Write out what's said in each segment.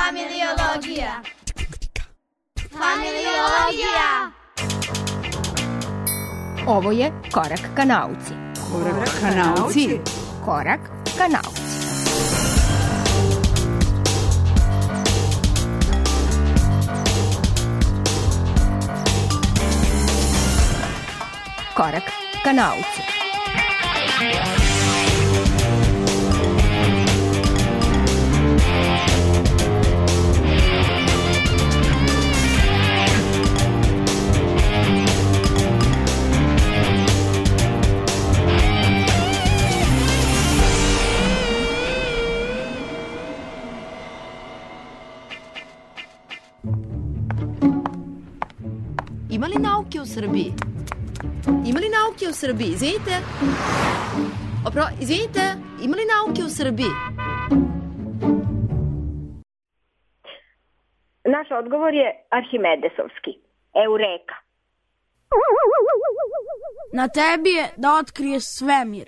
Familiologija. Familiologija. Ovo je Korak ka nauci. Korak ka nauci. Korak ka nauci. Korak ka nauci. Ima li nauke u Srbiji? Ima li nauke u Srbiji? Izvinite. Izvinite, ima li nauke u Srbiji? Naš odgovor je Arhimedesovski. Eureka. Na tebi je da otkriješ svemir.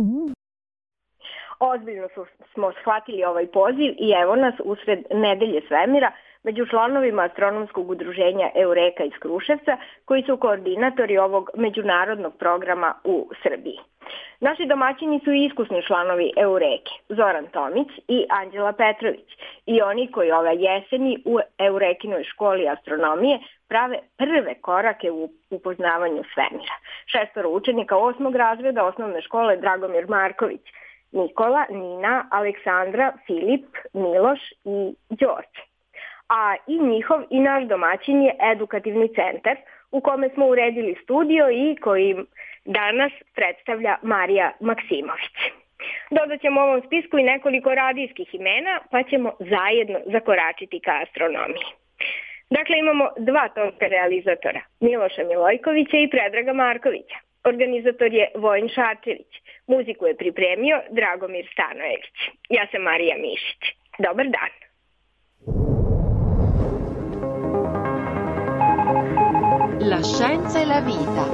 Ozbiljno smo shvatili ovaj poziv i evo nas usred nedelje svemira među članovima astronomskog udruženja Eureka iz Kruševca, koji su koordinatori ovog međunarodnog programa u Srbiji. Naši domaćini su iskusni članovi Eureke, Zoran Tomić i Anđela Petrović, i oni koji ove jeseni u Eurekinoj školi astronomije prave prve korake u upoznavanju svemira. 6 učenika 8. razreda osnovne škole Dragomir Marković, Nikola, Nina, Aleksandra, Filip, Miloš i Đorđe. A i njihov i naš domaćin je edukativni centar u kome smo uredili studio i koji danas predstavlja Marija Maksimović. Dodat ćemo ovom spisku i nekoliko radijskih imena, pa ćemo zajedno zakoračiti ka astronomiji. Dakle, imamo 2 tonska realizatora, Miloša Milojkovića i Predraga Markovića. Organizator je Vojin Šarčević. Muziku je pripremio Dragomir Stanojević. Ja sam Marija Mišić. Dobar dan. La scienza e la vita.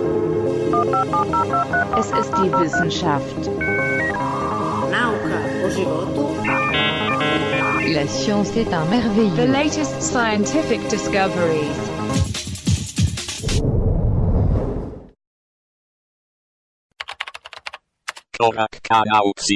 Es ist die Wissenschaft. Nauka o životu. La science est un merveilleux. The latest scientific discoveries. Korak ka nauci.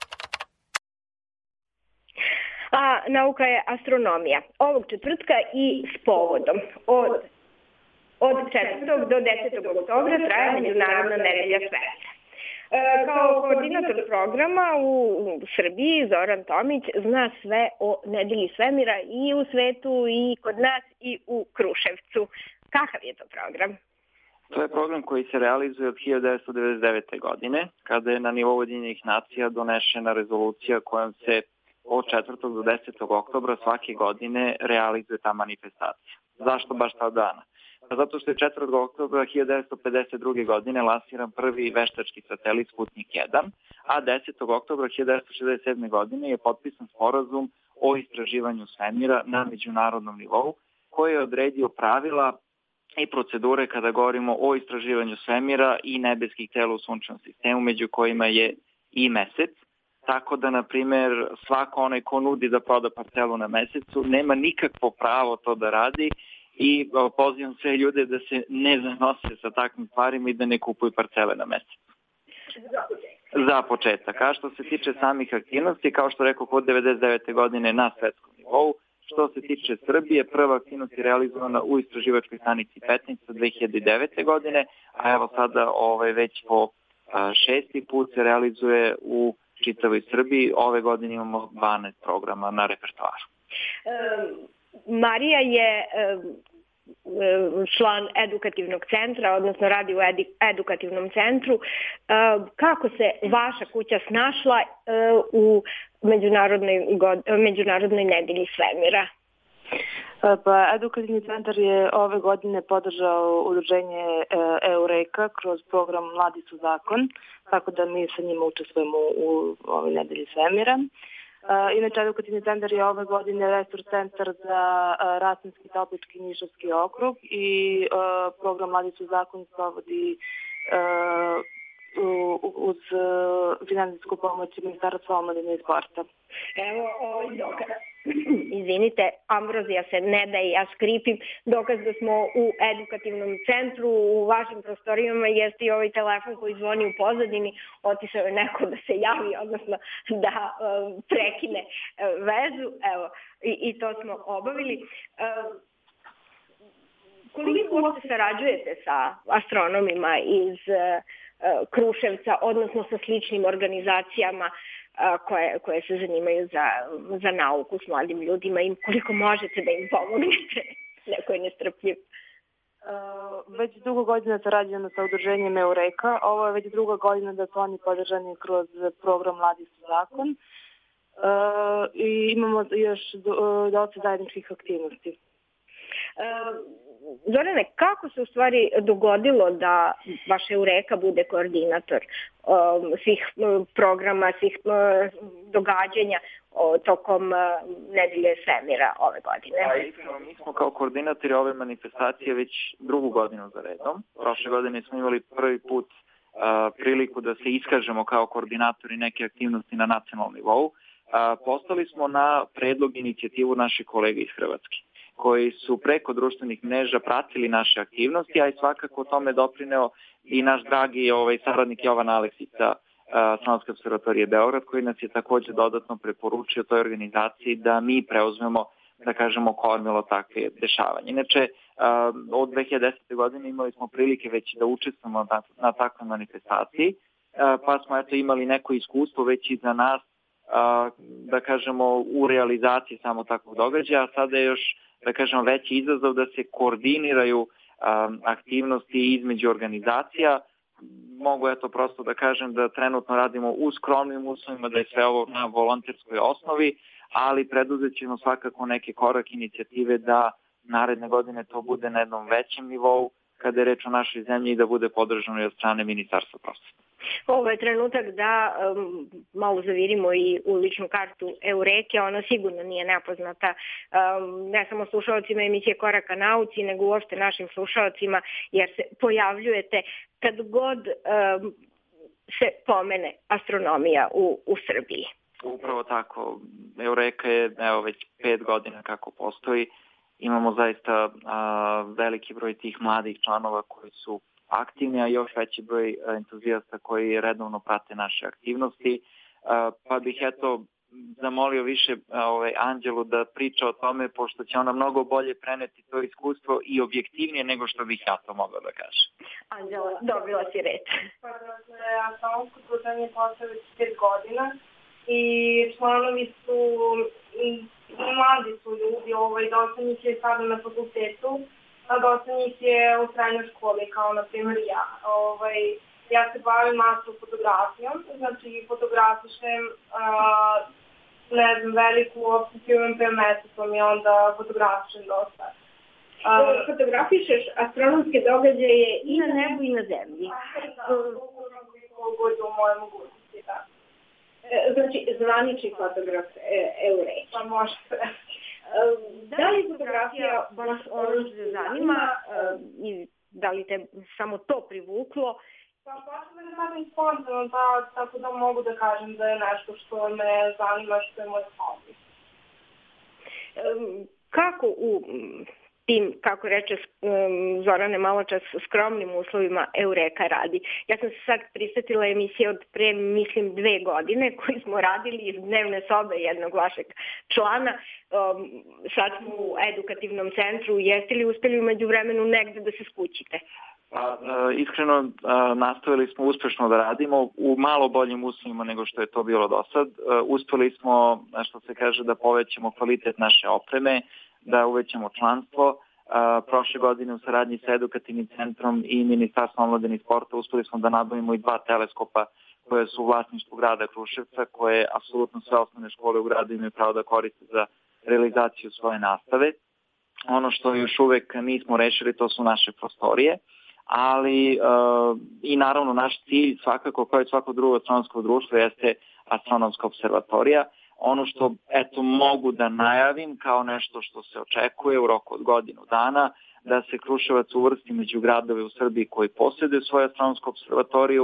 A nauka je astronomija. Ovog četvrtka i s povodom. Od 4. do 10. oktobra traje Međunarodna nedelja svemira. Kao koordinator programa u Srbiji, Zoran Tomić zna sve o nedelji svemira i u svetu i kod nas i u Kruševcu. Kakav je to program? To je program koji se realizuje od 1999. godine, kada je na nivou Ujedinjenih nacija donešena rezolucija kojom se od 4. do 10. oktobra svake godine realizuje ta manifestacija. Zašto baš ta dana? Zato što je 4. oktobra 1952. godine lansiran prvi veštački satelit Sputnik 1, a 10. oktobra 1967. godine je potpisan sporazum o istraživanju svemira na međunarodnom nivou, koji je odredio pravila i procedure kada govorimo o istraživanju svemira i nebeskih tela u sunčevom sistemu, među kojima je i mesec. Tako da, na primjer, svako onaj ko nudi da proda parcelu na mesecu nema nikakvo pravo to da radi i pozivam sve ljude da se ne zanose sa takvim stvarima i da ne kupuju parcele na mesecu. Za početak. A što se tiče samih aktivnosti, kao što rekao, od 1999. godine na svetskom nivou, što se tiče Srbije, prva aktivnost je realizovana u istraživačkoj stanici Petnica 2009. godine, a evo sada već po 6. put se realizuje u čitavoj Srbiji. Ove godine imamo 12 programa na repertoaru. Marija je član edukativnog centra, odnosno radi u edukativnom centru. Kako se vaša kuća snašla u Međunarodnoj nedelji svemira? Pa, edukativni centar je ove godine podržao udruženje Eureka kroz program Mladi su zakon, tako da mi sa njima učestvujemo u ovoj nedelji svemira. Inače, edukativni centar je ove godine resurs centar za Rasinski, Toplički i Nišavski okrug i program Mladi su zakon sprovodi uz finansijsku pomoć Ministarstva omladine i sporta. Evo, izvinite, Ambrozija se ne da i ja skripim, dokaz da smo u edukativnom centru, u vašim prostorijama jeste i ovaj telefon koji zvoni u pozadini, otišao je neko da se javi, odnosno da prekine vezu, evo, i to smo obavili. Koliko uopšte sarađujete sa astronomima iz Kruševca, odnosno sa sličnim organizacijama koje se zanimaju za nauku s mladim ljudima i koliko možete da im pomognete? Neko je nestrpljiv. Već dugo godina sarađujemo sa udruženjem Eureka. Ovo je već druga godina da su oni podržani kroz program Mladi su zakon. I imamo još dosta zajedničkih aktivnosti. Zorane, kako se u stvari dogodilo da vaš Eureka bude koordinator svih programa, svih događanja tokom Nedelje svemira ove godine? Mi smo kao koordinatori ove manifestacije već drugu godinu za redom. Prošle godine smo imali prvi put priliku da se iskažemo kao koordinatori neke aktivnosti na nacionalnom nivou. Postali smo na predlog inicijativu naših kolega iz Hrvatske, koji su preko društvenih mreža pratili naše aktivnosti, a i svakako tome doprineo i naš dragi saradnik Jovan Aleksica, Astronomske observatorije Beograd, koji nas je takođe dodatno preporučio toj organizaciji da mi preuzmemo, da kažemo, kormilo takve dešavanje. Inače, od 2010. godine imali smo prilike već da učestvujemo na takvoj manifestaciji, pa smo imali neko iskustvo već i za nas, da kažemo, u realizaciji samo takvog događaja, a sada je još, da kažemo, veći izazov da se koordiniraju aktivnosti između organizacija. Mogu prosto da kažem da trenutno radimo u skromnim uslovima, da je sve ovo na volonterskoj osnovi, ali preduzet ćemo svakako neke korak inicijative da naredne godine to bude na jednom većem nivou kada je reč o našoj zemlji i da bude podržano i od strane Ministarstva prosvete. Ovo je trenutak da malo zavirimo i u ličnu kartu Eureke, ona sigurno nije nepoznata ne samo slušalcima emisije Korak ka nauci, nego uopšte našim slušalcima, jer se pojavljujete kad god se pomene astronomija u Srbiji. Upravo tako. Eureka je već 5 godina kako postoji. Imamo zaista veliki broj tih mladih članova koji su aktivni, a još veći broj entuzijasta koji redovno prate naše aktivnosti. Pa bih zamolio više Anđelu da priča o tome, pošto će ona mnogo bolje preneti to iskustvo i objektivnije nego što bih ja to mogla da kažem. Anđela, dobila si reč. Astronomsko udruženje postoji već 5 godina i članovi su mladi su ljudi, dosta njih je sada na fakultetu, a dosta njih je u srednjoj školi, kao na primjer ja. Ja se bavim astrofotografijom, znači fotografišem, veliku opciju per mesecom i onda fotografišem dosta. Fotografišeš astronomske događaje i na nebu i na zemlji. Koliko god u moje mogućnosti, da. Znači, zvanični fotograf Eureka. Pa može se. Da li fotografija baš ono što se zanima i da li te samo to privuklo? Pa baš me ne radim spontano, tako da mogu da kažem da je nešto što me zanima, što je moj hobi. Kako u tim, kako reče Zorane maločas, skromnim uslovima Eureka radi? Ja sam se sad prisetila emisije od pre, mislim, 2 godine koji smo radili iz dnevne sobe jednog vašeg člana. Sad smo u edukativnom centru. Jeste li uspeli umeđu vremenu negde da se skućite? Iskreno, nastavili smo uspešno da radimo u malo boljim uslovima nego što je to bilo do sad. Uspeli smo, što se kaže, da povećamo kvalitet naše opreme, da uvećamo članstvo. Prošle godine u saradnji sa edukativnim centrom i Ministarstvom omladine i sporta uspeli smo da nabavimo i 2 teleskopa koje su u vlasništvu grada Kruševca, koje apsolutno sve osnovne škole u gradu imaju pravo da koriste za realizaciju svoje nastave. Ono što još uvek nismo rešili, to su naše prostorije, ali i naravno naš cilj svakako, kao i svako drugo astronomsko društvo, jeste Astronomska observatorija. Ono što mogu da najavim kao nešto što se očekuje u roku od godinu dana, da se Kruševac uvrsti među gradove u Srbiji koji posjeduju svoju astronomsku observatoriju.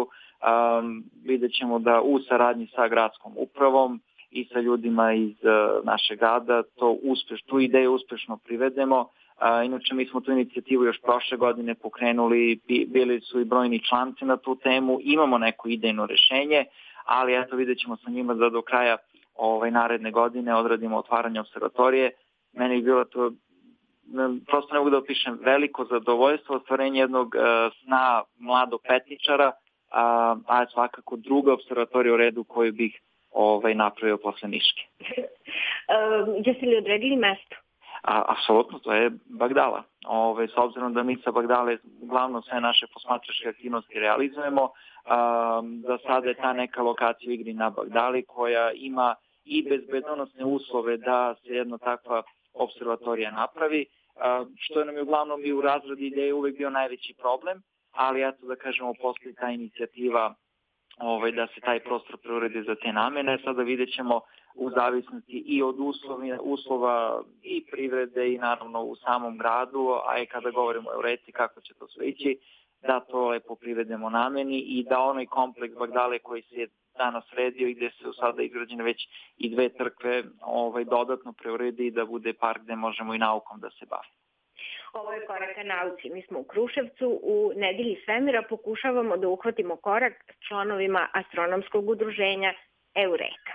Vidjet ćemo da u saradnji sa gradskom upravom i sa ljudima iz našeg grada tu ideju uspešno privedemo. Inače, mi smo tu inicijativu još prošle godine pokrenuli, bili su i brojni članci na tu temu, imamo neko idejno rešenje, ali eto vidjet ćemo sa njima da do kraja naredne godine odradimo otvaranje observatorije. Meni je bilo to, prosto ne mogu da opišem, veliko zadovoljstvo, ostvarenje jednog sna mladog petničara, a svakako druga observatorija u redu koju bih napravio posle Niške. Jeste li odredili mesto? Apsolutno, to je Bagdala. S obzirom da mi sa Bagdale uglavnom sve naše posmatračke aktivnosti realizujemo, da sada je ta neka lokacija u igri na Bagdali koja ima i bezbednosne uslove da se jedna takva observatorija napravi, što nam je uglavnom i u razradi ideje uvek bio najveći problem, ali eto da kažemo postoji ta inicijativa da se taj prostor preuredi za te namene. Sada vidjet ćemo u zavisnosti i od uslova i privrede i naravno u samom gradu, a i kada govorimo o Eureci kako će to sve ići, da to lepo privedemo nameni i da onaj kompleks Bagdale koji se je danas redio i gde su sada izgrađene već i 2 crkve dodatno preuredi i da bude park gde možemo i naukom da se bavimo. Ovo je Korak ka nauci. Mi smo u Kruševcu. U Nedelji svemira pokušavamo da uhvatimo korak s članovima astronomskog udruženja Eureka.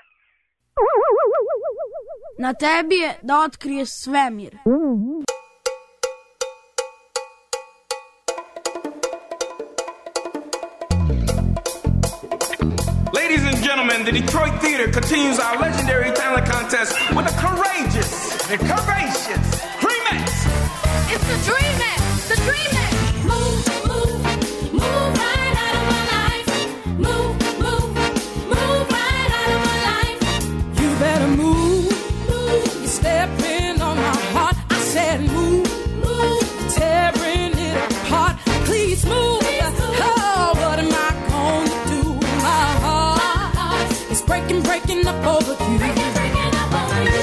Na tebi je da otkrije svemir. Ladies and gentlemen, the Detroit Theater continues our legendary talent contest with the courageous, the curvaceous Dreamettes. It's the Dreamettes, the Dreamettes. Move, move, move right out of my life. Move, move, move right out of my life. You better move, move. You're stepping on my heart. I said move, move. Tearing it apart. Please move. Oh, what am I gonna do? My heart is breaking, breaking up over you. Breaking up over you.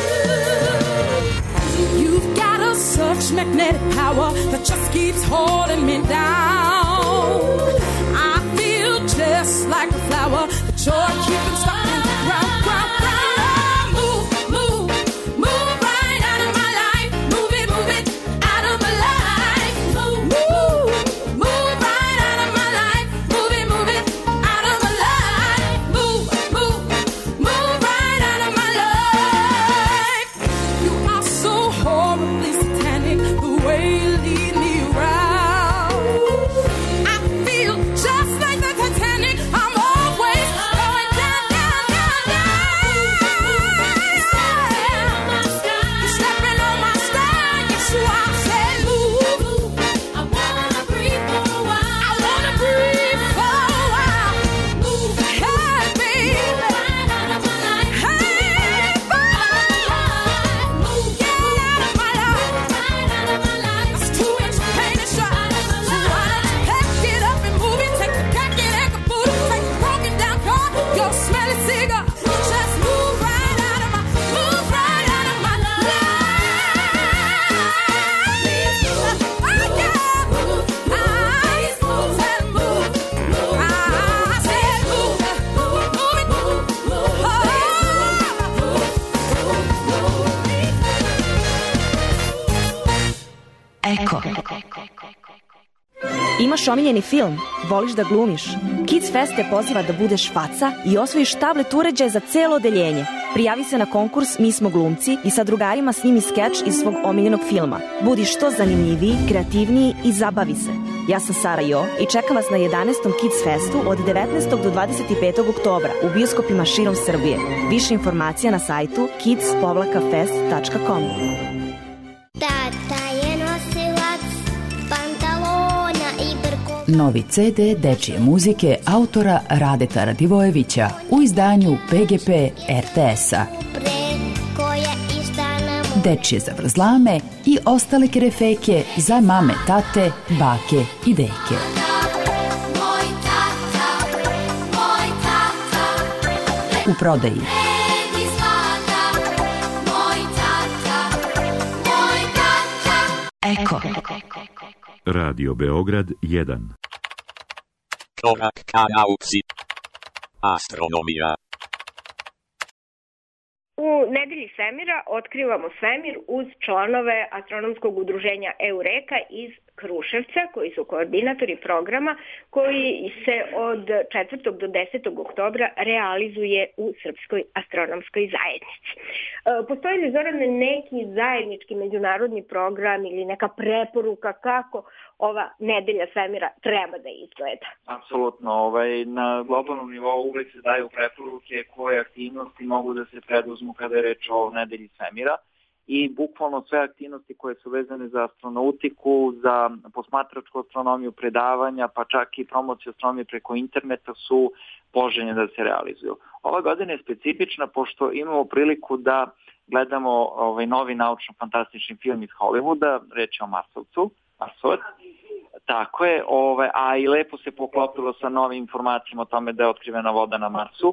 You've got such magnetic power that just keeps holding me down. I feel just like a flower, the joy keeping stuck in the ground. Move, move, move right out of my life. Move it out of my life. Move, move, move right out of my life. Move it out of my life. Move, move, move right out of my life. You are so horribly satanic, the way you lead me around. I feel just like the Titanic. I'm always going down, down, down, down. You're stepping on my sky. Yes, you are. Say move. I wanna breathe for a while. I wanna breathe for a while. Move, hey, baby. right out of my life. Hey, baby. Move, Get out of my life. right out of my life. That's too much pain to show. So why don't you pack it up and move it? Take the jacket and caboodle. Take the broken down car, your smelly cigar. Just move right out of my life. Eko. Imaš omiljeni film? Voliš da glumiš? Kids Fest te poziva da budeš faca i osvojiš tablet uređaj za celo odeljenje. Prijavi se na konkurs Mi smo glumci i sa drugarima snimi skeč iz svog omiljenog filma. Budi što zanimljiviji, kreativniji i zabavi se. Ja sam Sara Jo i čekam vas na 11. Kids Festu od 19. do 25. oktobra u bioskopima širom Srbije. Više informacija na sajtu kids-fest.com. Tata je nosilac pantalona i brkova. Novi CD dečije muzike autora Radeta Radivojevića u izdanju PGP RTS-a. Dečije zavrzlame i ostale kerefeke za mame, tate, bake i deke. U prodaji. Eko. Radio Beograd 1. Korak ka nauci. Astronomija. U nedelji svemira otkrivamo svemir uz članove astronomskog udruženja Eureka iz Kruševca, koji su koordinatori programa koji se od 4. do 10. oktobra realizuje u Srpskoj astronomskoj zajednici. Postoji li, Zorane, neki zajednički međunarodni program ili neka preporuka kako ova nedelja svemira treba da izgleda? Apsolutno. Na globalnom nivou uvek se daju preporuke koje aktivnosti mogu da se preduzmu kada je reč o nedelji svemira. I bukvalno sve aktivnosti koje su vezane za astronautiku, za posmatračku astronomiju, predavanja, pa čak i promociju astronomije preko interneta su poželjne da se realizuju. Ova godina je specifična pošto imamo priliku da gledamo novi naučno-fantastični film iz Hollywooda, reč je o Marsovcu, Marsovac. Tako je, a i lepo se poklopilo sa novim informacijama o tome da je otkrivena voda na Marsu.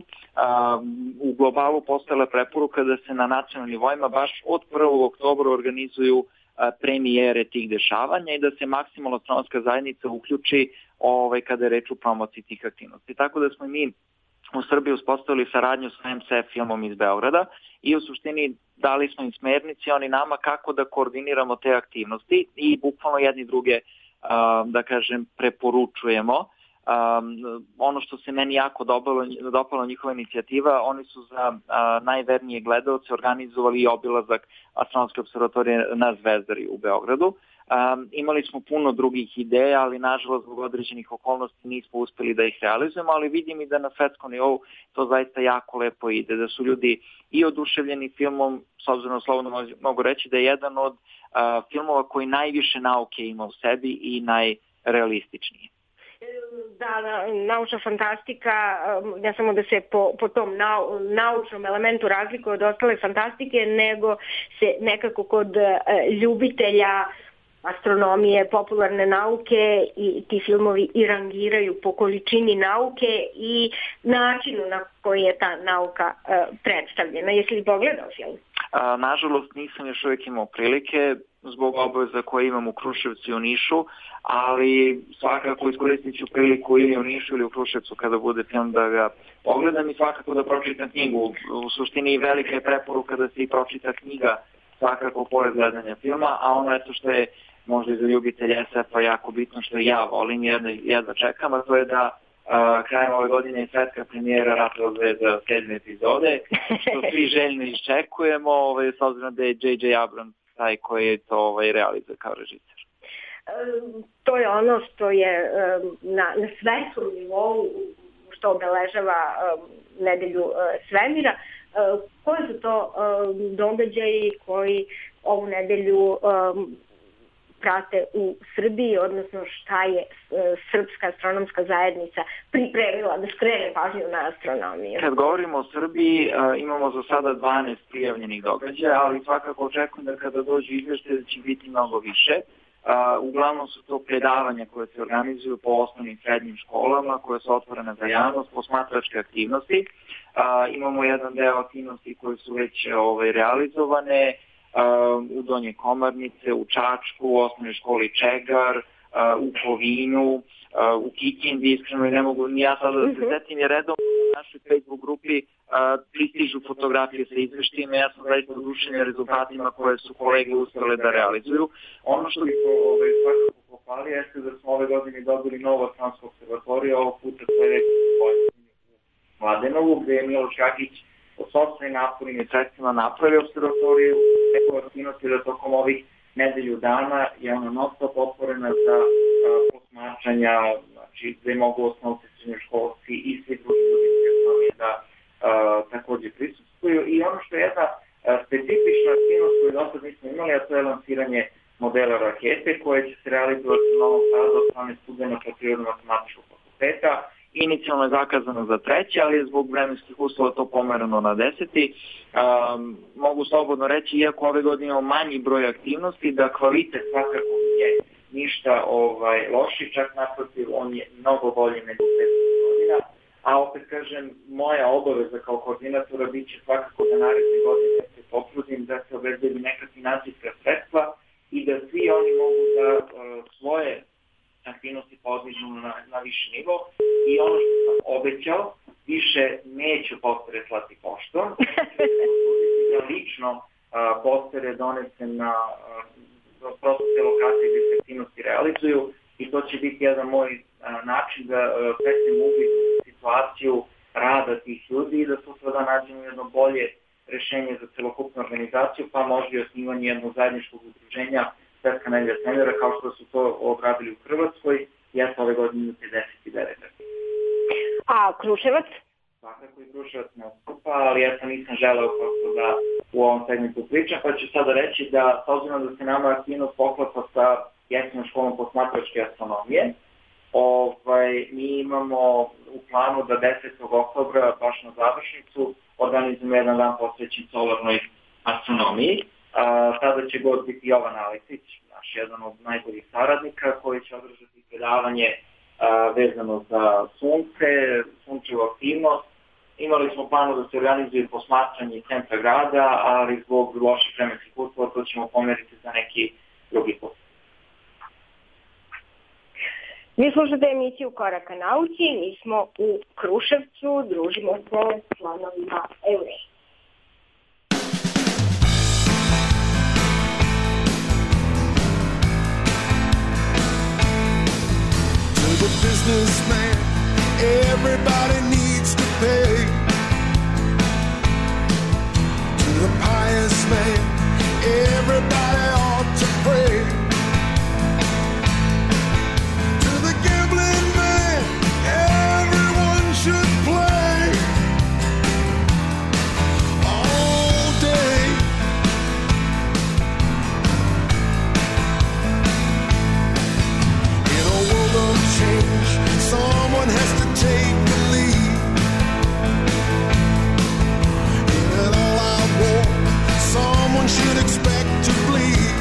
U globalu postojala preporuka da se na nacionalnim nivoima baš od 1. oktobra organizuju premijere tih dešavanja i da se maksimalno astronomska zajednica uključi kada je reč u promociji tih aktivnosti. Tako da smo mi u Srbiji uspostavili saradnju sa MCF filmom iz Beograda i u suštini dali smo im smernici, oni nama kako da koordiniramo te aktivnosti i bukvalno jedni druge da kažem, preporučujemo. Ono što se meni jako dopalo njihova inicijativa, oni su za najvernije gledaoce organizovali i obilazak astronomske observatorije na Zvezdari u Beogradu. Imali smo puno drugih ideja, ali nažalost zbog određenih okolnosti nismo uspeli da ih realizujemo, ali vidim i da na svetskom nivou to zaista jako lepo ide, da su ljudi i oduševljeni filmom, s obzirom slobodno mogu reći da je jedan od filmova koji najviše nauke ima u sebi i najrealističniji. Da, naučna fantastika, ne samo da se po tom naučnom elementu razlikuje od ostale fantastike, nego se nekako kod ljubitelja astronomije, popularne nauke i ti filmovi i rangiraju po količini nauke i načinu na koji je ta nauka predstavljena. Jesi li pogledao film? Nažalost nisam još uvijek imao prilike zbog obaveza koje imam u Kruševcu i u Nišu, ali svakako iskoristit ću priliku ili u Nišu ili u Kruševcu kada bude film da ga pogledam i svakako da pročitam knjigu. U suštini velika je preporuka da se i pročita knjiga svakako pored gledanja filma, a ono eto što je možda i za ljubitelje SF-a jako bitno, što ja volim jedva čekam, a to je da krajem ove godine je svetska premijera Ratova zvezda 7. epizode, što svi željno iščekujemo, s obzirom da je J.J. Abrams taj koji je to realizuje kao režiser. To je ono što je na svetskom nivou što obeležava nedelju svemira. Koji su to događaji koji ovu nedelju prate u Srbiji, odnosno šta je Srpska astronomska zajednica pripremila da skrene pažnju na astronomiju? Kad govorimo o Srbiji, imamo za sada 12 prijavljenih događaja, ali svakako očekujem da kada dođe izveštaj da će biti mnogo više. Uglavnom su to predavanja koje se organizuju po osnovnim srednjim školama, koje su otvorene za javnost, posmatračke aktivnosti. Imamo jedan deo aktivnosti koje su već realizovane u Donje Komarnice, u Čačku, u osnovnoj školi Čegar, u Kovinu, u Kikindi, iskreno ne mogu ni ja sada da se setim, jer redom u našoj Facebook grupi pristižu fotografije sa izveštajima, ja sam zaista oduševljen rezultatima koje su kolege uspele da realizuju. Ono što bih svakako pohvalio jeste da smo ove godine dobili novu astronomsku observatoriju, ovog puta to je reći u Mladenovu, gde je Miloš Jagić od sopstvenim naporima i sredstvima napravio observatoriju, nekog aktivnosti da tokom ovih nedelju dana je ona non-stop otvorena za posmatranja, znači gde mogu osnovci srednjoškolci i svi drugi ljudi da također prisustvuju. I ono što je jedna specifična aktivnost koju do sad nismo imali, a to je lansiranje modela rakete koje će se realizovati u Novom Sadu od strane studenta Prirodno-matematičkog fakulteta. Inicijalno je zakazano za 3. ali je zbog vremenskih uslova to pomerano na 10. Mogu slobodno reći, iako ove godine imamo manji broj aktivnosti, da kvalitet svakako nije ništa loši, čak naprotiv, on je mnogo bolji nego 5 godina. A opet kažem, moja obaveza kao koordinatora bit će svakako da naredne godine se potrudim da se obezbedi neka finansijska sredstva i da svi oni mogu da svoje aktivnosti podižu na viši nivo. I ono što sam obećao, više neću postere slati poštom. Da lično postere donesem na prosto te lokacije gde se aktivnosti realizuju i to će biti jedan moj način da steknem uvid u situaciju rada tih ljudi i da sutra nađemo jedno bolje rešenje za celokupnu organizaciju, pa možda i osnivanje jednog zajedničkog udruženja Svetska nedelja svemira, kao što su to odradili u Hrvatskoj, jeste ove godine 59. A Kruševac? Svakako i Kruševac ne odstupa, ali ja sam nisam želeo prosto da u ovom segmentu pričam, pa ću sada reći da, s obzirom da se nama aktivnost poklapa sa jesenjom školom posmatračke astronomije, mi imamo u planu da 10. oktobra, baš na završnicu, organizujemo jedan dan posvećen solarnoj astronomiji. Tada će gost biti Jovan Aleksić, naš jedan od najboljih saradnika, koji će održati predavanje vezano za sunce, sunčevu aktivnost. Imali smo planu da se organizuje posmatranje centra grada, ali zbog loših vremenskih uslova to ćemo pomeriti za neki drugi put. Vi slušate emisiju Korak ka nauci, mi smo u Kruševcu, družimo se s članovima Eureka. To the businessman, everybody needs to pay. To the pious man, everybody ought to pray. Someone has to take the lead. In an all-out war, someone should expect to bleed.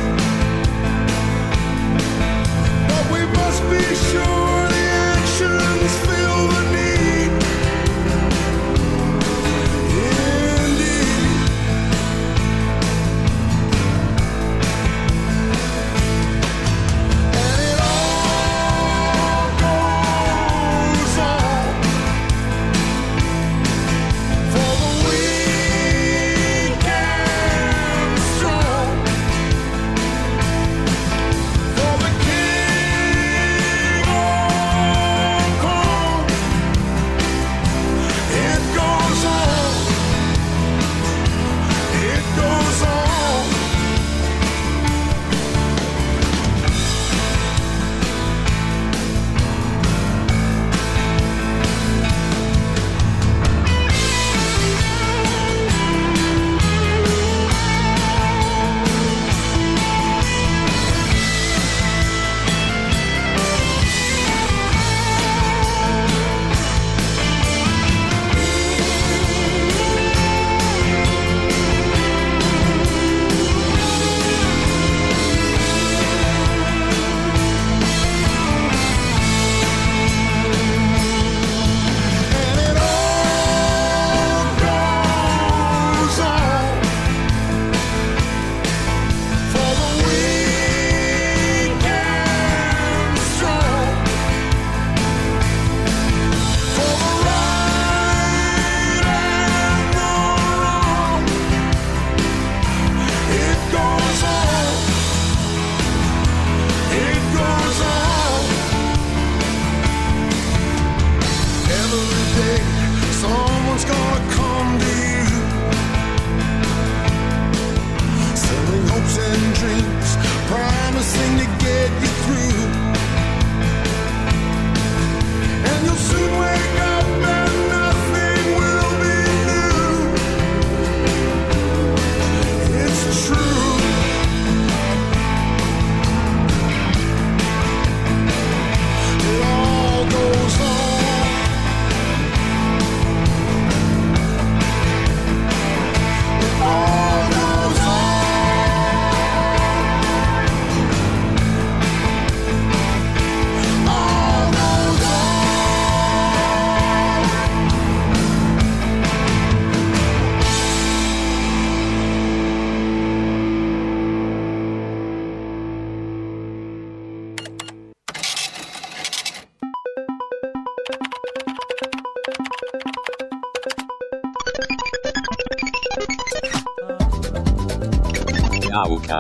Nauka.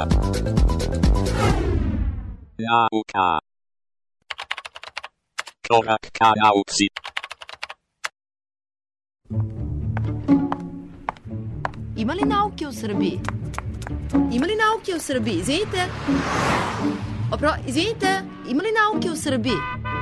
Nauka. Korak ka nauci. Ima li nauke u Srbiji? Ima li nauke u Srbiji? Izvinite? Izvinite, ima li nauke u Srbiji?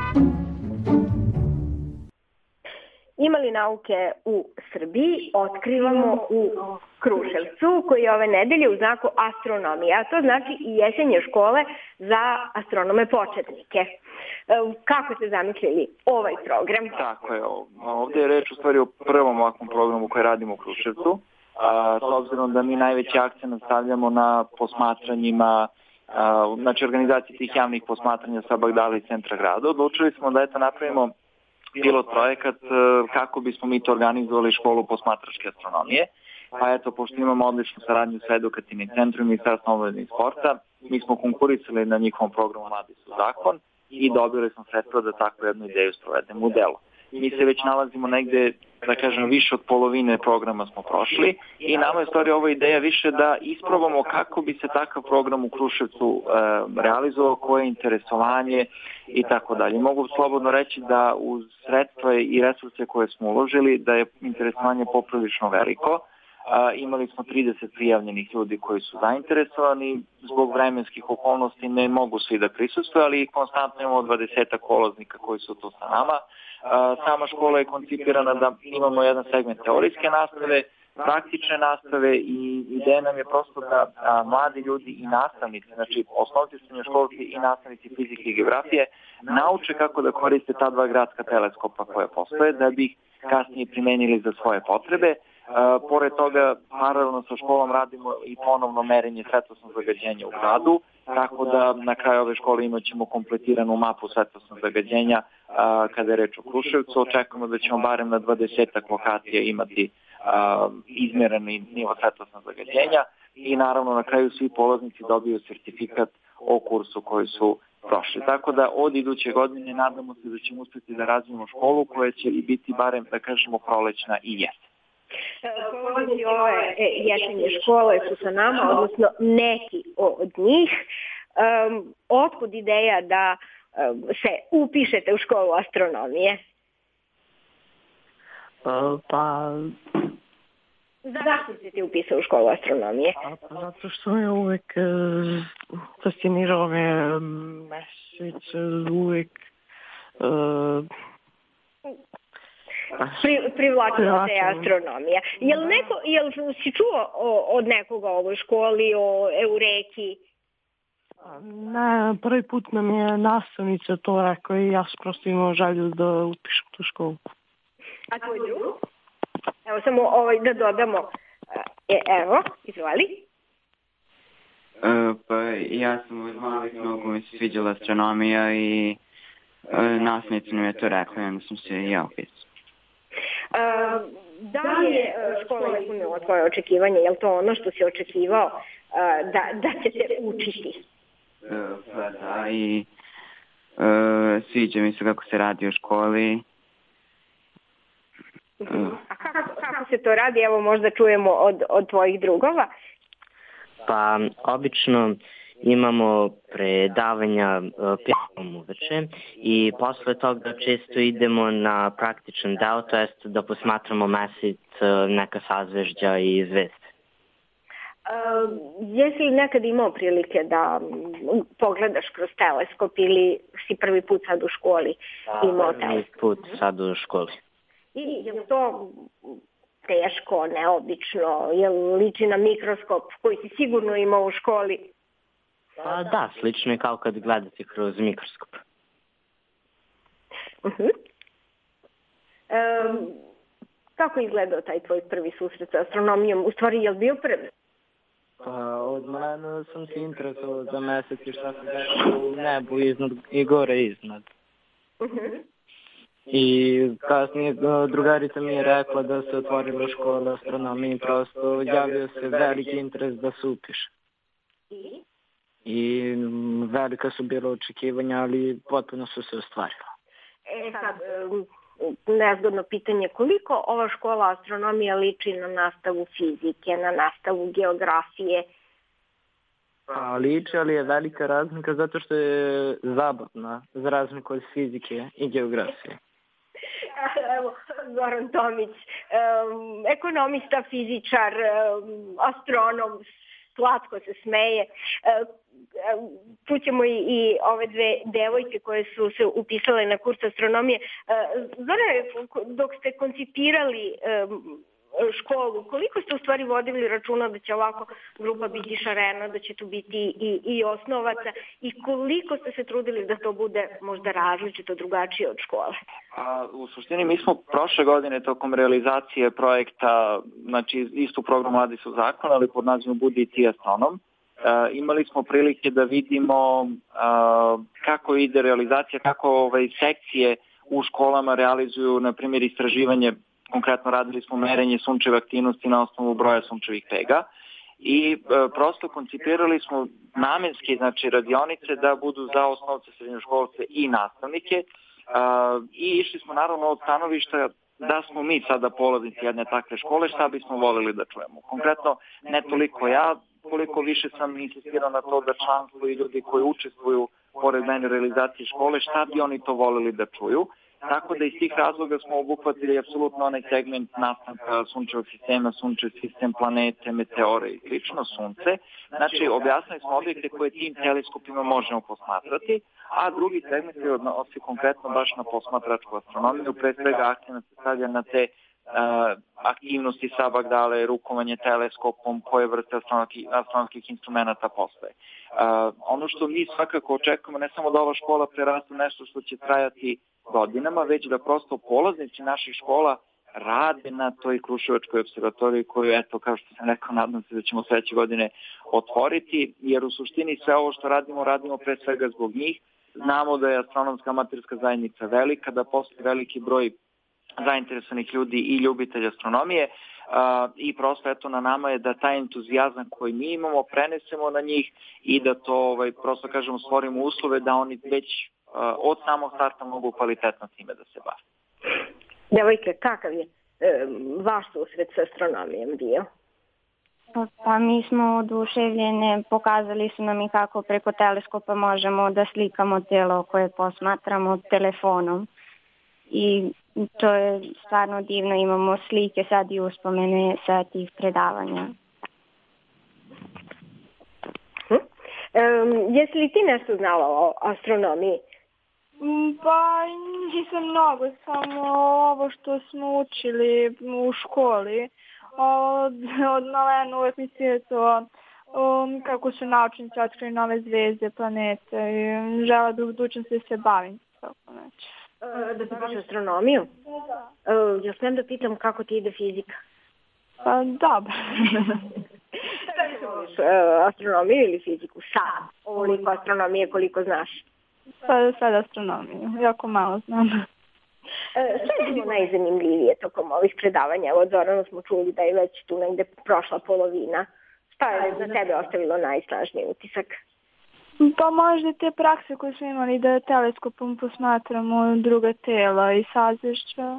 Ima li nauke u Srbiji? Otkrivamo u Kruševcu, koji je ove nedelje u znaku astronomije, a to znači i jesenje škole za astronome početnike. Kako ste zamislili ovaj program? Tako je, ovde je reč u stvari o prvom ovakvom programu koji radimo u Kruševcu, s obzirom da mi najveći akcent stavljamo na posmatranjima, znači organizaciji tih javnih posmatranja sa Bagdala i centra grada. Odlučili smo da napravimo pilot projekat kako bismo mi to organizovali školu posmatračke astronomije. Pa eto, pošto imamo odličnu saradnju sa edukativnim centrom i Ministarstvom omladine i sporta, mi smo konkurisali na njihovom programu Mladi su zakon i dobili smo sredstva da takvu jednu ideju sprovedemo u delo. Mi se već nalazimo negde, da kažem, više od polovine programa smo prošli i nama je stvari ova ideja više da isprobamo kako bi se takav program u Kruševcu realizovao, koje je interesovanje i tako dalje. Mogu slobodno reći da uz sredstva i resurse koje smo uložili, da je interesovanje poprilično veliko. Imali smo 30 prijavljenih ljudi koji su zainteresovani, zbog vremenskih okolnosti ne mogu svi da prisustvuju, ali konstantno imamo 20 polaznika koji su tu sa nama. Sama škola je koncipirana da imamo jedan segment teorijske nastave, praktične nastave i ideja nam je prosto da mladi ljudi i nastavnici, znači osnovci srednjoškolci i nastavnici fizike i geografije, nauče kako da koriste ta dva gradska teleskopa koje postoje, da bi ih kasnije primenili za svoje potrebe. Pored toga, paralelno sa školom radimo i ponovno merenje svetlosnog zagađenja u gradu, tako da na kraju ove škole imat ćemo kompletiranu mapu svetlosnog zagađenja kada je reč o Kruševcu. Očekujemo da ćemo barem na 20 lokacija imati izmereni nivo svetlosnog zagađenja i naravno na kraju svi polaznici dobiju sertifikat o kursu koji su prošli. Tako da od iduće godine nadamo se da ćemo uspjeti da razvijemo školu koja će i biti barem, da kažemo, prolećna i jesen. Polaznici ove jesenje škole su sa nama, odnosno neki od njih. Otkud ideja da se upišete u školu astronomije? Zašto ste se upisao u školu astronomije? Zato što je uvek fascinirao me mesec, uvek privlačila se astronomija. Jel si čuo od nekoga o ovoj školi, o Eureki? Ne, prvi put nam je nastavnica to rekao i ja sam prosto imao želju da upišem tu školu. A tvoj drug? Evo samo da dodamo. Evo, izvoli. Pa ja sam od malih mnogo mi se sviđala astronomija i nastavnica mi je to rekla i onda sam se i ja upisao. Da li je škola ispunila tvoje očekivanje? Je li to ono što si očekivao da ćete učiti? Pa da, i sviđa mi se kako se radi u školi. A kako se to radi? Evo možda čujemo od tvojih drugova. Pa obično imamo predavanja petom uveče i posle toga često idemo na praktičan deo, to jest da posmatramo mesec, neka sazvežđa i zvezde. Jesi li nekad imao prilike da pogledaš kroz teleskop ili si prvi put sad u školi imao teleskop? Prvi put sad u školi. I je li to teško, neobično, je li liči na mikroskop koji si sigurno imao u školi? Pa da, slično je kao kad gledate kroz mikroskop. Kako je izgledao taj tvoj prvi susret sa astronomijom? U stvari, je li bio prvi? Pa od malena sam se interesovao za mesec i šta se dešava u nebu iznad i gore iznad. I kasnije drugarica mi je rekla da se otvorila škola astronomije i prosto javio se veliki interes da se upiše. I velika su bila očekivanja, ali potpuno su se ostvarila. Sad, nezgodno pitanje, koliko ova škola astronomija liči na nastavu fizike, na nastavu geografije? Pa liči, ali je velika razlika zato što je zabavna, za razliku od fizike i geografije. Evo, Zoran Tomić, ekonomista, fizičar, astronom, slatko se smeje. Čućemo i ove dve devojke koje su se upisale na kurs astronomije. Zorane, dok ste koncipirali školu, koliko ste u stvari vodili računa da će ovako grupa biti šarena, da će tu biti i osnovaca i koliko ste se trudili da to bude možda različito, drugačije od škole? U suštini mi smo prošle godine tokom realizacije projekta, znači istu program Mladi su zakon, ali pod nazivom Budi i ti astronom, imali smo prilike da vidimo kako ide realizacija, kako sekcije u školama realizuju, na primjer, istraživanje. Konkretno radili smo merenje sunčeve aktivnosti na osnovu broja sunčevih pega i prosto koncipirali smo namenski, znači, radionice da budu za osnovce, srednjoškolce i nastavnike i išli smo naravno od stanovišta da smo mi sada polaznici jedne takve škole, šta bismo volili da čujemo. Konkretno, ne toliko ja, koliko više sam insistirao na to da članstvo i ljudi koji učestvuju pored mene realizacije škole, šta bi oni to volili da čuju. Tako da iz tih razloga smo obuhvatili apsolutno onaj segment nastanka sunčevog sistema, sunčev sistem, planete, meteore i slično, sunce. Znači, objasnili smo objekte koje tim teleskopima možemo posmatrati, a drugi segment je odnosi konkretno baš na posmatračku astronomiju, pre svega aktivno se stavlja na te aktivnosti sa Bagdale, rukovanje teleskopom, koje vrste astronomskih instrumenta postoje. Ono što mi svakako očekujemo, ne samo da ova škola prerastu nešto što će trajati godinama, već da prosto polaznici naših škola rade na toj Kruševačkoj observatoriji koju, eto, kao što sam rekao, nadam se da ćemo sledeće godine otvoriti, jer u suštini sve ovo što radimo pre svega zbog njih. Znamo da je astronomska amaterska zajednica velika, da postoji veliki broj zainteresovanih ljudi i ljubitelja astronomije i prosto eto na nama je da taj entuzijazam koji mi imamo prenesemo na njih i da to prosto kažemo stvorimo uslove da oni već od samog starta mogu kvalitetno time da se bave. Devojke, kakav je vaš susret sa astronomijom bio? Pa mi smo oduševljene, pokazali su nam i kako preko teleskopa možemo da slikamo telo koje posmatramo telefonom. I to je stvarno divno, imamo slike sad i uspomene sa tih predavanja. Jesi li ti nešto znala o astronomiji? Pa nisam mnogo, samo ovo što smo učili u školi. Od malena uvek mi se to kako su naučnici otkrili nove zvezde, planete i žela da u budućnosti se bavim. Da se baviš astronomiju? Ja smijem da pitam kako ti ide fizika? Pa dobro. Astronomiju ili fiziku? Sad? Ovoliko astronomije koliko znaš? Pa sad astronomiju, jako malo znam. Što je bilo najzanimljivije tokom ovih predavanja? Evo od Zorana smo čuli da je već tu negde prošla polovina. Šta je za tebe ostavilo najsnažniji utisak? Pa možda te prakse koje smo imali da teleskopom posmatramo druga tela i sazvešća.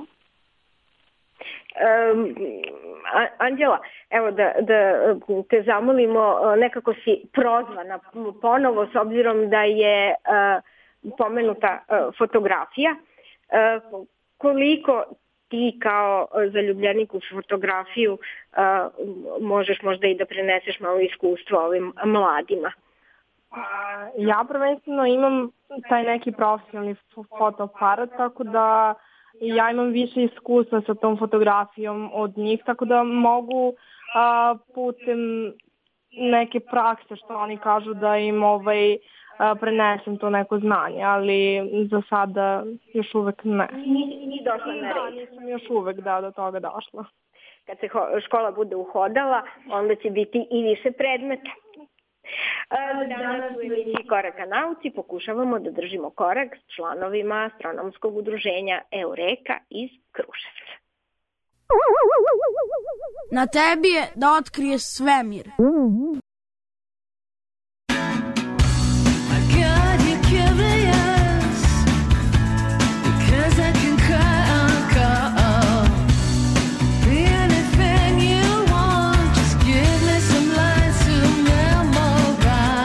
Anđela, evo da te zamolimo, nekako si prozvana ponovo s obzirom da je pomenuta fotografija. Koliko ti kao zaljubljenik u fotografiju možeš možda i da preneseš malo iskustvo ovim mladima? Ja prvenstveno imam taj neki profesionalni fotoaparat, tako da ja imam više iskustva sa tom fotografijom od njih, tako da mogu putem neke prakse što oni kažu da im prenesem to neko znanje, ali za sada još uvek ne. Nije došla na red. Nisam još uvek do toga došla. Kad se škola bude uhodala, onda će biti i više predmeta. Danas u emisiji Koraka nauci pokušavamo da držimo korak s članovima astronomskog udruženja Eureka iz Kruševca. Na tebi je da otkriješ svemir. Anything you want, just give me some lines to memorize.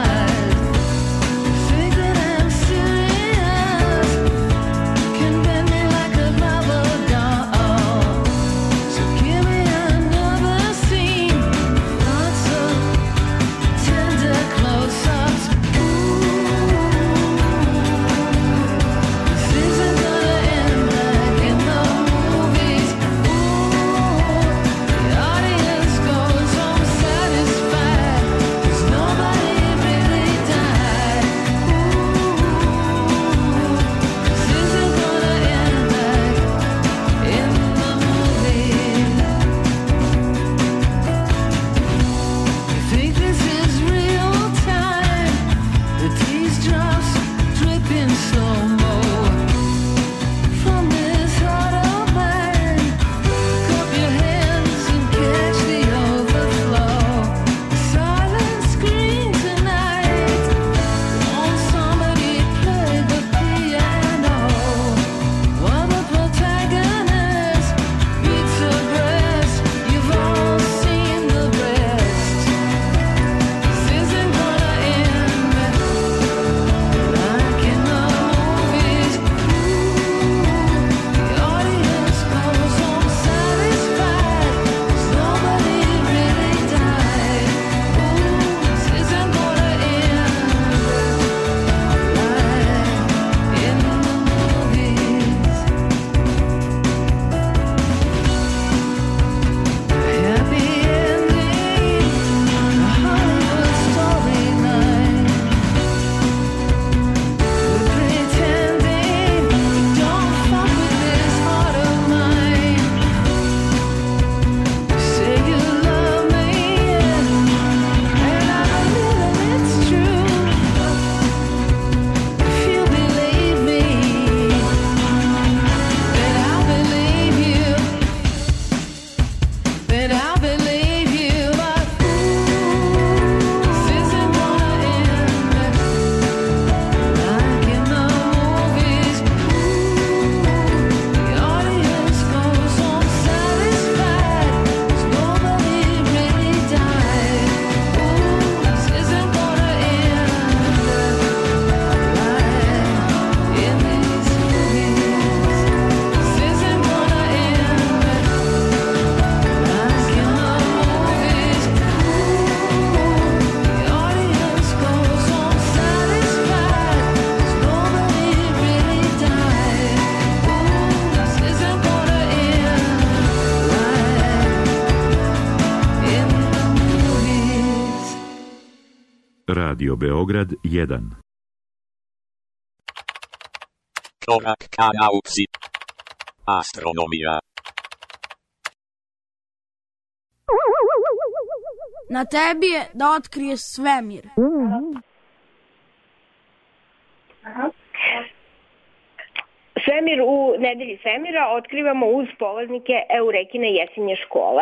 Radio Beograd 1. Korak ka nauci. Astronomija. Na tebi je da otkriješ svemir. Svemir u nedelji svemira otkrivamo uz polaznike Eurekine jesenje škole.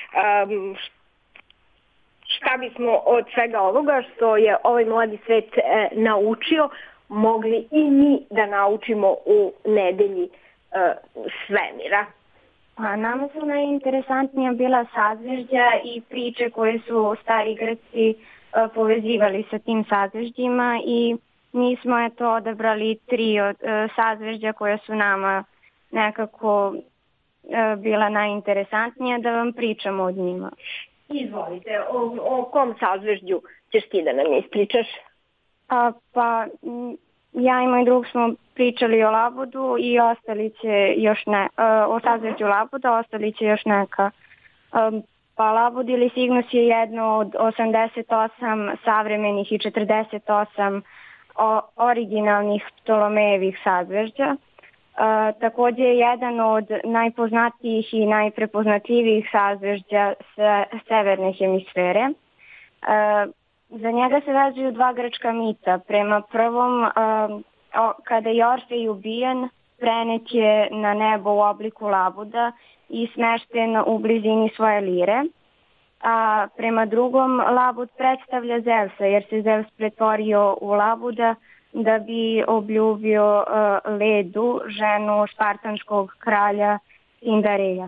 Šta bismo od svega ovoga što je ovaj mladi svet naučio, mogli i mi da naučimo u nedelji svemira? A nama su najinteresantnija bila sazvežđa i priče koje su stari Grci povezivali sa tim sazvežđima i mi smo odabrali 3 od sazvežđa koja su nama nekako bila najinteresantnija da vam pričamo od njima. Izvolite, o kom sazvežđu ćeš ti da nam ispričaš? Pa ja i moj drug smo pričali o Labudu i ostali će još o sazvežđu Labuda, ostali će još neka. Pa Labud ili Cygnus je jedno od 88 savremenih i 48 originalnih Ptolomejevih sazvežđa. Takođe je jedan od najpoznatijih i najprepoznatljivijih sazvežđa severne hemisfere. Za njega se vezuju 2 grčka mita. Prema prvom, kada je Orfej ubijen, prenet je na nebo u obliku Labuda i smešten u blizini svoje lire. A prema drugom, Labud predstavlja Zevsa, jer se Zevs pretvorio u Labuda da bi obljubio Ledu, ženu spartanskog kralja Sindareja.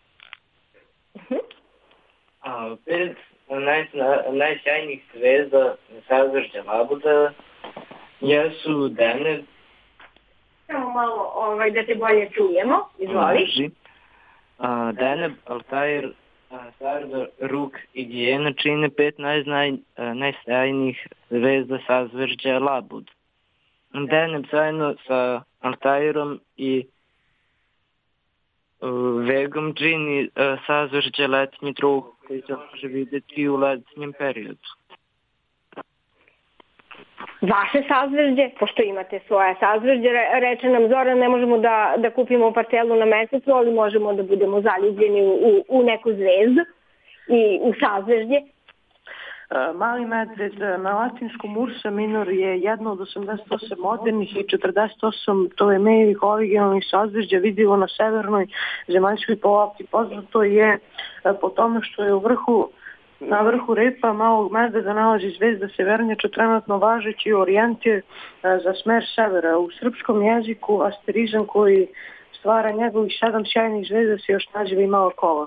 Pet najsjajnijih zvezda sazvežđa Labuda jesu Deneb. Samo malo da te bolje čujemo, izvoli. Deneb, Altair, Sardar, Ruk i Dijena čine 5 najsjajnijih zvezda sazvežđa Labud. Deneb zajedno sa Altairom i Vegom čini sazvežđe letnji drug koji se može vidjeti u letnjem periodu. Vaše sazvežđe, pošto imate svoje sazvežđe, reče nam Zoran, ne možemo da kupimo parcelu na mesecu, ali možemo da budemo zaljubljeni u neku zvezdu i u sazvežđe. Mali medved na latinskom Ursa Minor je jedno od 88 modernih i 48 Ptolomejevih originalnih sazvežđa vidljivo na severnoj zemaljskoj polapti. Poznato je po tome što je na vrhu repa malog medveda nalazi zvezda Severnjača, trenutno važeći orijentir za smer severa. U srpskom jeziku asterizam koji stvara njegovih 7 sjajnih zvezda se još naziva i Mala kova.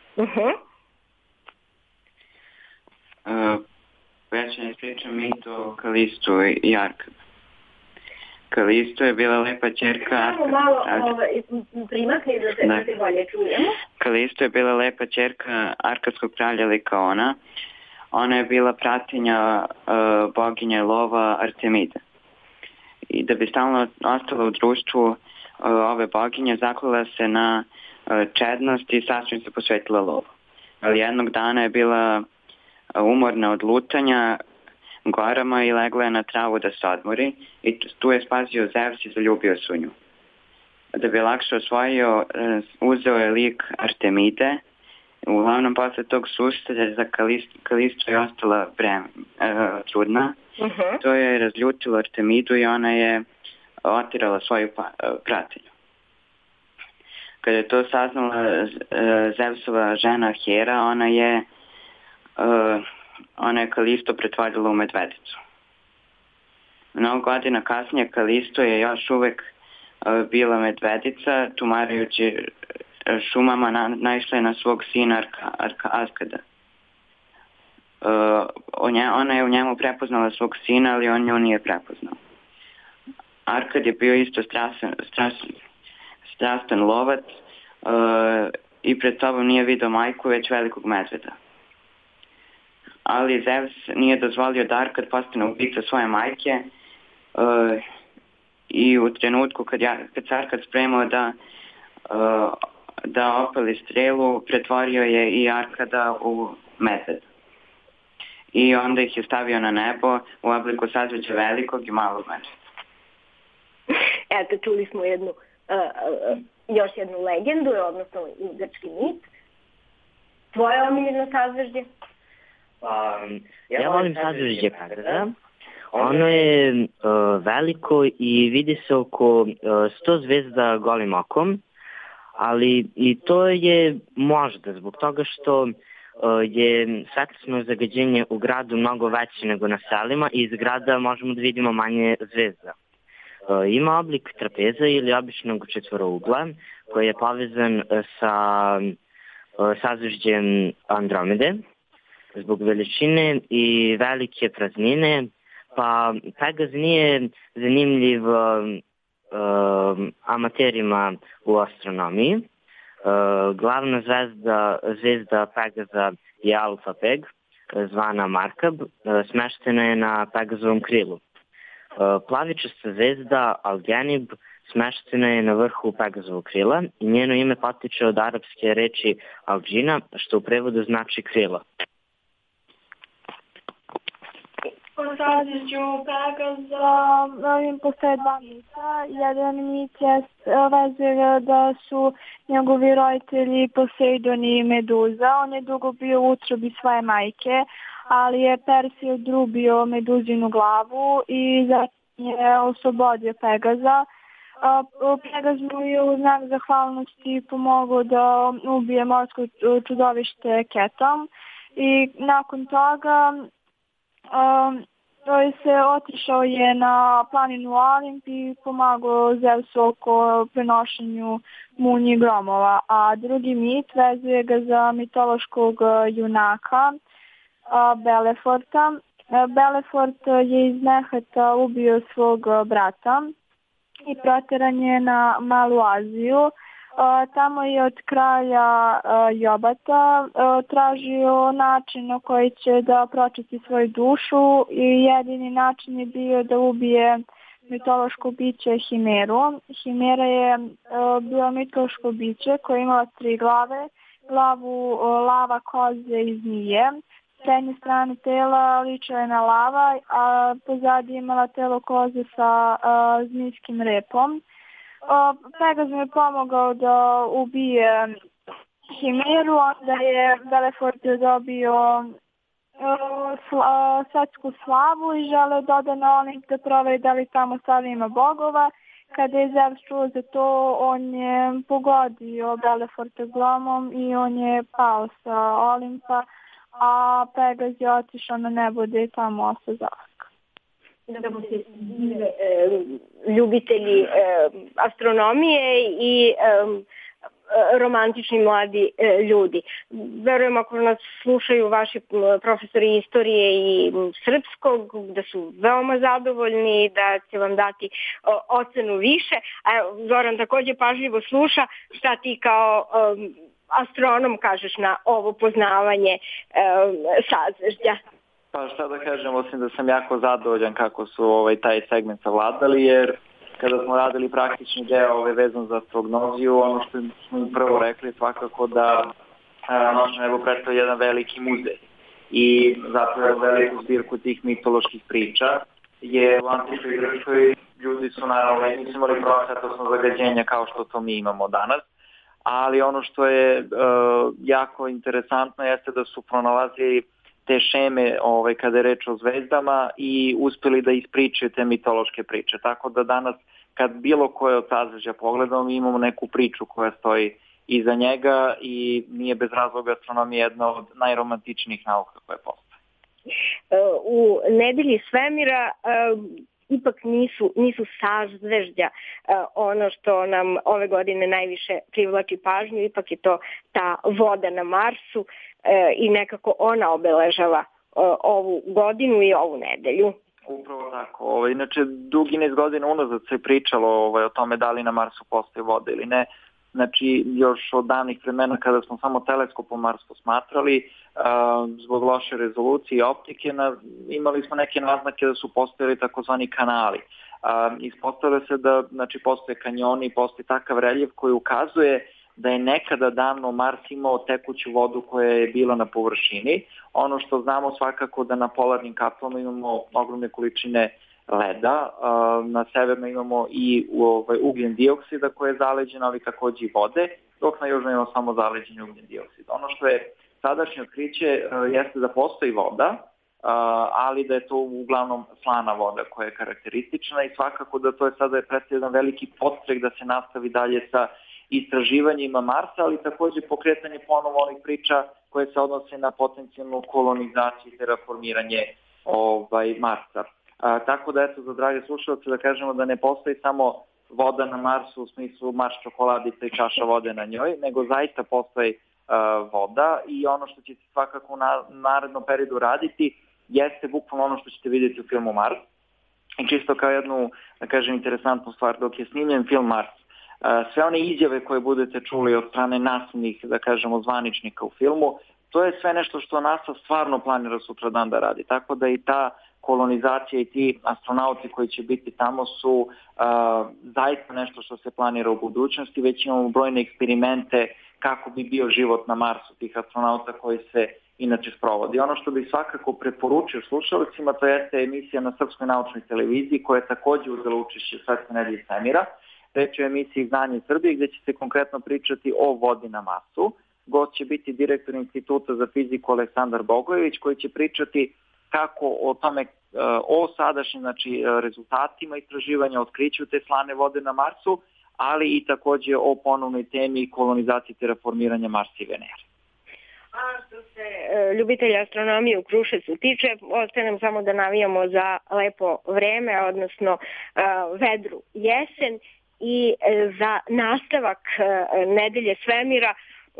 Ja ću ne ispričam mit o Kalistu i Arkadu. Kalisto je bila lepa ćerka Samo malo primakni da te bolje čujemo. Kalisto je bila lepa ćerka arkadskog kralja Likaona. Ona je bila pratinja boginje lova Artemide. I da bi stalno ostala u društvu ove boginje, zaklela se na čednost i sasvim se posvetila lovu. Ali jednog dana je bila umorna od lutanja gorama i legla je na travu da se odmori i tu je spasio Zevs i zaljubio se u nju. Da bi lakše osvojio, uzeo je lik Artemide. Uglavnom, posle tog susreta za Kalisto je ostala trudna. To je razljutilo Artemidu i ona je otirala svoju pratilju. Kada je to saznala Zevsova žena Hera, ona je Kalisto pretvorila u medvedicu. Mnogo godina kasnije Kalisto je još uvek bila medvedica, tumarajući šumama naišla je na svog sina Arkada. Ona je u njemu prepoznala svog sina, ali on nju nije prepoznao. Arkad je bio isto strastan lovac i pred sobom nije vidio majku, već velikog medveda. Ali Zevs nije dozvolio da Arkad postane ubica svoje majke i u trenutku kad se Arkad spremao da opali strelu, pretvorio je i Arkada u medveda. i onda ih je stavio na nebo u obliku sazveđa velikog i malog meseca. Eto, čuli smo još jednu legendu, odnosno grčki mit. Tvoje omiljeno sazvežđe? Ja volim sazvežđe Pegaza. Ono je veliko i vidi se oko 100 zvezda golim okom, ali i to je možda zbog toga što je svetlosno zagađenje u gradu mnogo veće nego na selima i iz grada možemo da vidimo manje zvezda. Ima oblik trapeza ili običnog četvorougla koji je povezan sa sazvežđem Andromede zbog veličine i velike praznine, pa Pegaz nije zanimljiv amaterima u astronomiji. Glavna zvezda Pegaza je Alfa Peg, zvana Markab, smeštena je na Pegazovom krilu. Plavičasta zvezda Algenib smeštena je na vrhu Pegazovog krila i njeno ime potiče od arapske reči Alđina, što u prevodu znači krila. Po sazvežđu Pegaza postoje dva mita. Jedan mit vezuje da su njegovi roditelji Poseidon i Meduza. On je dugo bio u utrobi svoje majke, ali je Persij odrubio Meduzinu glavu i zatim je oslobodio Pegaza. Pegaz mu je u znak zahvalnosti pomogao da ubije morsko čudovište Ketom i nakon toga otišao je na planinu Olimp i pomagao Zeusu oko prenošenju munji i gromova. A drugi mit vezuje ga za mitološkog junaka Beleforta. Belefort je iz nehata ubio svog brata i proteran je na Malu Aziju. Tamo je od kralja Jobata tražio način na koji će da pročisti svoju dušu i jedini način je bio da ubije mitološko biće Himeru. Himera je bila mitološko biće koje je imala 3 glave, glavu lava, koze i zmije. S srednje strane tela ličila je na lava, a pozadi je imala telo koze sa zmijskim repom. Pegaz mu je pomogao da ubije Himeru, onda je Belefort dobio svetsku slavu i želeo da ode na Olimp da proveri da li tamo sada ima bogova. Kada je Zeus čuo za to, on je pogodio Beleforta glomom i on je pao sa Olimpa, a Pegaz je otišao na nebo da je tamo ostao zauvek. Da se ljubitelji astronomije i romantični mladi ljudi. Verujem ako nas slušaju vaši profesori istorije i srpskog, da su veoma zadovoljni, da će vam dati ocenu više. A Zoran takođe pažljivo sluša. Šta ti kao astronom kažeš na ovo poznavanje sazvežđa? Pa šta da kažem, osim da sam jako zadovoljan kako su taj segment savladali, jer kada smo radili praktični deo vezan za astrologiju, ono što smo prvo rekli svakako da noćno nebo predstavlja jedan veliki muzej i zapravo veliku zbirku tih mitoloških priča, jer u antičkoj Grčkoj ljudi su naravno nisu imali prosvetosno zagađenja kao što to mi imamo danas, ali ono što je jako interesantno jeste da su pronalazili te šeme kada je reč o zvezdama i uspeli da ispričaju te mitološke priče. Tako da danas kad bilo koje od sazvežđa pogledamo mi imamo neku priču koja stoji iza njega i nije bez razloga astronomija jedna od najromantičnijih nauka koje postoje. U nedelji svemira ipak nisu sazvežđa ono što nam ove godine najviše privlači pažnju, ipak je to ta voda na Marsu i nekako ona obeležava ovu godinu i ovu nedelju. Upravo tako. Inače, dugi niz godina unazad se pričalo o tome da li na Marsu postoji voda ili ne. Znači, još od davnih vremena kada smo samo teleskopom Mars posmatrali, zbog loše rezolucije i optike, imali smo neke naznake da su postojali takozvani kanali. Ispostavlja se da postoje kanjoni, postoji takav reljev koji ukazuje da je nekada davno Mars imao tekuću vodu koja je bila na površini. Ono što znamo svakako da na polarnim kaplama imamo ogromne količine leda, na severno imamo i ugljen dioksida koji je zaleđen, ali takođe i vode, dok na južno imamo samo zaleđen ugljen dioksida. Ono što je sadašnje otkriće jeste da postoji voda, ali da je to uglavnom slana voda koja je karakteristična i svakako da to je sada predstavljen veliki podstrek da se nastavi dalje sa istraživanjima Marsa, ali takođe pokretanje ponovo onih priča koje se odnose na potencijalnu kolonizaciju i terraformiranje Marsa. Tako da, eto, za drage slušalce da kažemo da ne postoji samo voda na Marsu u smislu Mars čokoladica i čaša vode na njoj, nego zaista postoji voda i ono što će se svakako u narednom periodu raditi jeste bukvalno ono što ćete vidjeti u filmu Mars. I čisto kao jednu, da kažem, interesantnu stvar, dok je snimljen film Mars, sve one izjave koje budete čuli od strane nasljednih, da kažemo, zvaničnika u filmu, to je sve nešto što NASA stvarno planira sutradan da radi. Tako da i ta kolonizacija i ti astronauti koji će biti tamo su zaista nešto što se planira u budućnosti. Već imamo brojne eksperimente kako bi bio život na Marsu tih astronauta koji se inače sprovodi. Ono što bih svakako preporučio slušalicima, to jeste emisija na Srpskoj naučnoj televiziji koja je takođe uzela učešće u Svetskoj nedelji svemira. Reč je o emisiji Znanje Srbije gde će se konkretno pričati o vodi na Marsu. Gost će biti direktor Instituta za fiziku Aleksandar Bogojević koji će pričati kako o tome, o sadašnjim rezultatima istraživanja, otkriću te slane vode na Marsu, ali i takođe o ponovnoj temi kolonizacije i terraformiranja Marsa i Venere. A što se ljubitelja astronomije u Kruševcu tiče, ostaje nam samo da navijamo za lepo vreme, odnosno vedru jesen i za nastavak nedelje svemira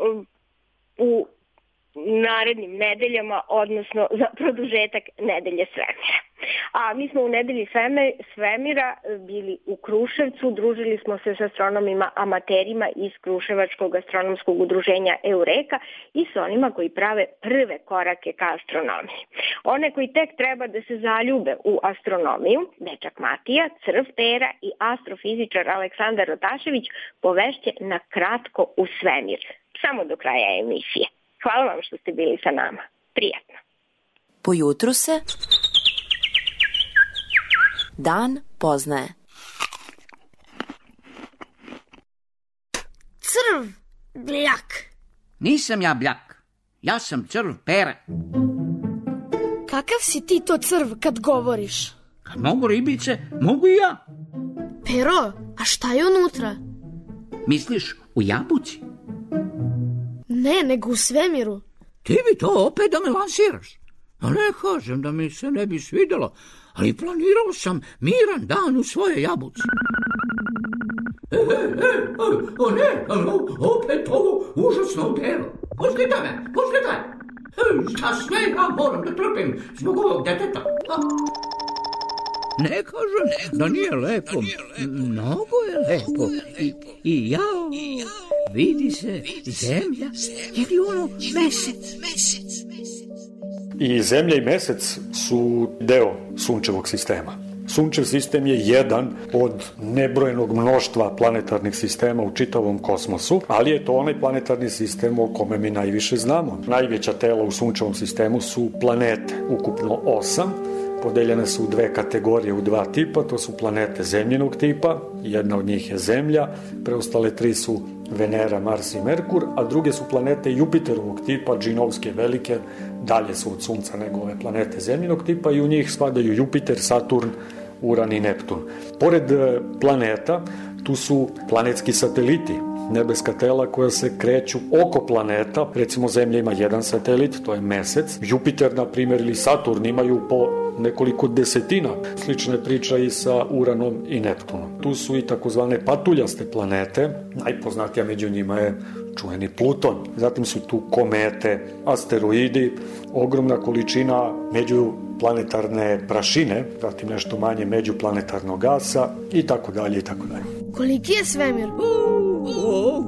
u narednim nedeljama, odnosno za produžetak nedelje svemira. A mi smo u nedelji svemira bili u Kruševcu, družili smo se sa astronomima amaterima iz Kruševačkog astronomskog udruženja Eureka i s onima koji prave prve korake ka astronomiji. One koji tek treba da se zaljube u astronomiju, dečak Matija, crv Pera i astrofizičar Aleksandar Rotašević povešće na kratko u svemir, samo do kraja emisije. Hvala vam što ste bili sa nama. Prijatno. Pojutru se dan poznaje. Crv, bljak. Nisam ja bljak. Ja sam crv Pera. Kakav si ti to crv kad govoriš? Kad mogu ribice, mogu i ja. Pero, a šta je unutra? Misliš u jabuci? Ne, nego u svemiru. Ti bi to opet da me lansiraš. A ne kažem da mi se ne bi svidjelo, ali planirao sam miran dan u svoje jabuci. Opet ovo užasno delo. Pustit me. Šta sve ja moram da trpim zbog ovog deteta? Ne kažem da nije lepo. Mnogo je lepo. I ja, vidi se zemlja ili ono mesec. I Zemlja i Mesec su deo sunčevog sistema. Sunčev sistem je jedan od nebrojenog mnoštva planetarnih sistema u čitavom kosmosu, ali je to onaj planetarni sistem o kome mi najviše znamo. Najveća tela u sunčevom sistemu su planete, ukupno 8, podeljene su u dve kategorije, u dva tipa, to su planete zemljenog tipa, jedna od njih je Zemlja, preostale 3 su Venera, Mars i Merkur, a druge su planete Jupiterovog tipa, džinovske, velike, dalje su od Sunca nego ove planete zemljenog tipa i u njih spadaju Jupiter, Saturn, Uran i Neptun. Pored planeta, tu su planetski sateliti, nebeska tela koja se kreću oko planeta, recimo Zemlja ima jedan satelit, to je Mesec, Jupiter, na primjer, ili Saturn imaju po nekoliko desetina. Slična je priča i sa Uranom i Neptunom. Tu su i takozvane patuljaste planete, najpoznatija među njima je čuveni Pluton. Zatim su tu komete, asteroidi, ogromna količina međuplanetarne prašine, zatim nešto manje međuplanetarnog gasa i tako dalje i tako dalje. Koliki je svemir?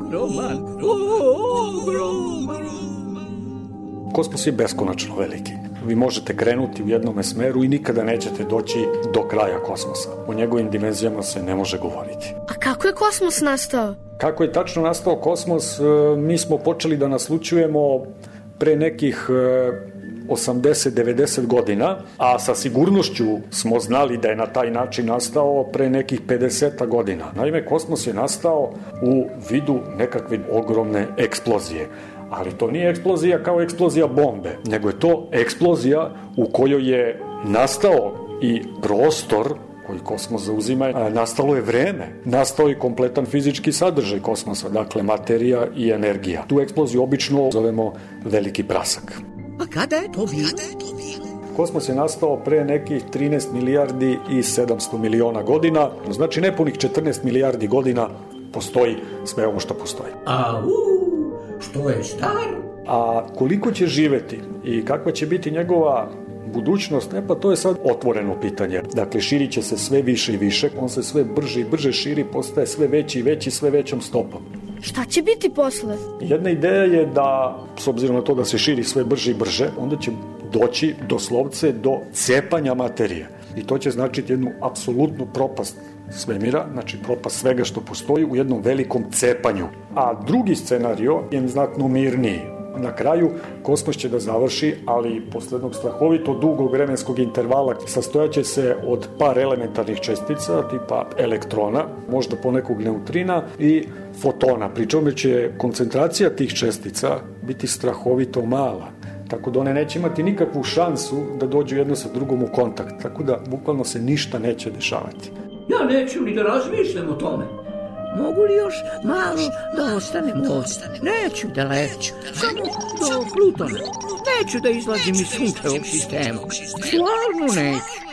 Ogroman. Kosmos je beskonačno veliki. Vi možete krenuti u jednome smeru i nikada nećete doći do kraja kosmosa. O njegovim dimenzijama se ne može govoriti. A kako je kosmos nastao? Kako je tačno nastao kosmos, mi smo počeli da naslućujemo pre nekih 80-90 godina, a sa sigurnošću smo znali da je na taj način nastao pre nekih 50 godina. Naime, kosmos je nastao u vidu nekakve ogromne eksplozije. Ali to nije eksplozija kao eksplozija bombe, nego je to eksplozija u kojoj je nastao i prostor koji kosmos zauzima, nastalo je vreme, nastao je kompletan fizički sadržaj kosmosa, dakle materija i energija. Tu eksploziju obično zovemo veliki prasak. A kada je to bilo? Kosmos je nastao pre nekih 13 milijardi i 700 miliona godina, znači nepunih 14 milijardi godina postoji sve ovo što postoji. Što je star? A koliko će živeti i kakva će biti njegova budućnost, pa to je sad otvoreno pitanje. Dakle, širit će se sve više i više, on se sve brže i brže širi, postaje sve veći i veći, sve većom stopom. Šta će biti posle? Jedna ideja je da, s obzirom na to da se širi sve brže i brže, onda će doći doslovce do cepanja materije. I to će značiti jednu apsolutnu propast svemira, znači propast svega što postoji u jednom velikom cepanju. A drugi scenario je znatno mirniji. Na kraju kosmos će da završi, ali posle jednog strahovito dugog vremenskog intervala sastojaće se od par elementarnih čestica, tipa elektrona, možda ponekog neutrina i fotona, pri čome će koncentracija tih čestica biti strahovito mala. Tako da one neće imati nikakvu šansu da dođu jedno sa drugom u kontakt. Tako da bukvalno se ništa neće dešavati. Ja neću ni da razmišljam o tome. Mogu li još malo da ostanem ovdje? Neću da leću, samo do Plutona. Neću da izlazim iz Sunčevog sistema. Stvarno neću.